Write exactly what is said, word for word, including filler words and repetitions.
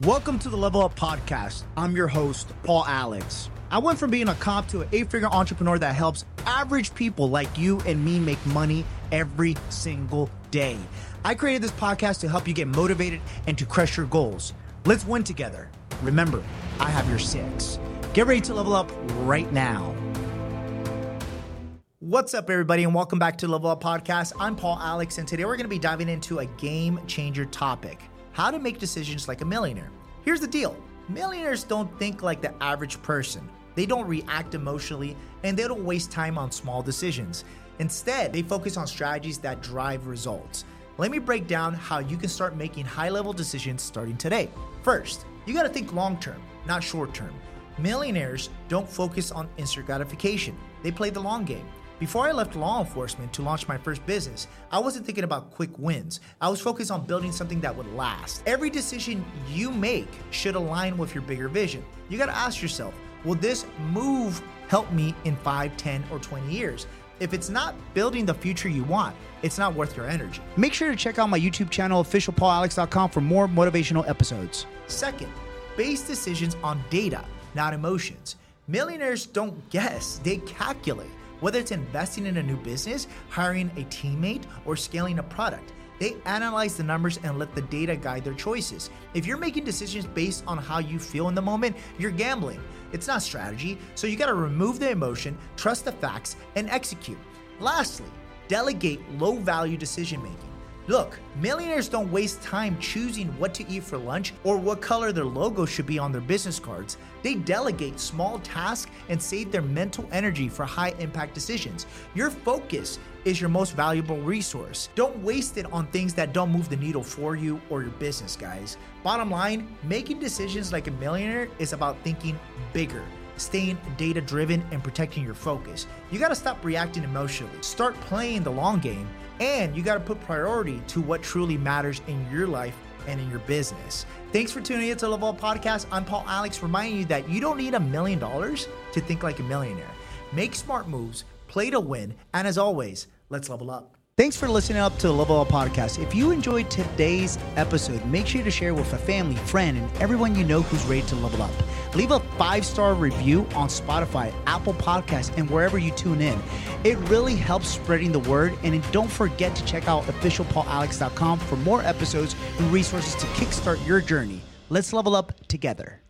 Welcome to the Level Up Podcast. I'm your host, Paul Alex. I went from being a cop to an eight-figure entrepreneur that helps average people like you and me make money every single day. I created this podcast to help you get motivated and to crush your goals. Let's win together. Remember, I have your six. Get ready to level up right now. What's up, everybody, and welcome back to the Level Up Podcast. I'm Paul Alex, and today we're going to be diving into a game changer topic: how to make decisions like a millionaire. Here's the deal. Millionaires don't think like the average person. They don't react emotionally, and they don't waste time on small decisions. Instead, they focus on strategies that drive results. Let me break down how you can start making high-level decisions starting today. First, you got to think long-term, not short-term. Millionaires don't focus on instant gratification. They play the long game. Before I left law enforcement to launch my first business, I wasn't thinking about quick wins. I was focused on building something that would last. Every decision you make should align with your bigger vision. You gotta ask yourself, will this move help me in five, ten, or twenty years? If it's not building the future you want, it's not worth your energy. Make sure to check out my YouTube channel, official paul alex dot com, for more motivational episodes. Second, base decisions on data, not emotions. Millionaires don't guess, they calculate. Whether it's investing in a new business, hiring a teammate, or scaling a product, they analyze the numbers and let the data guide their choices. If you're making decisions based on how you feel in the moment, you're gambling. It's not strategy, so you gotta remove the emotion, trust the facts, and execute. Lastly, delegate low-value decision-making. Look, millionaires don't waste time choosing what to eat for lunch or what color their logo should be on their business cards. They delegate small tasks and save their mental energy for high-impact decisions. Your focus is your most valuable resource. Don't waste it on things that don't move the needle for you or your business, guys. Bottom line, making decisions like a millionaire is about thinking bigger, staying data-driven, and protecting your focus. You gotta stop reacting emotionally. Start playing the long game, and you gotta put priority to what truly matters in your life and in your business. Thanks for tuning in to Level Up Podcast. I'm Paul Alex, reminding you that you don't need a million dollars to think like a millionaire. Make smart moves, play to win, and as always, let's level up. Thanks for listening up to the Level Up Podcast. If you enjoyed today's episode, make sure to share with a family, friend, and everyone you know who's ready to level up. Leave a five-star review on Spotify, Apple Podcasts, and wherever you tune in. It really helps spreading the word. And don't forget to check out official paul alex dot com for more episodes and resources to kickstart your journey. Let's level up together.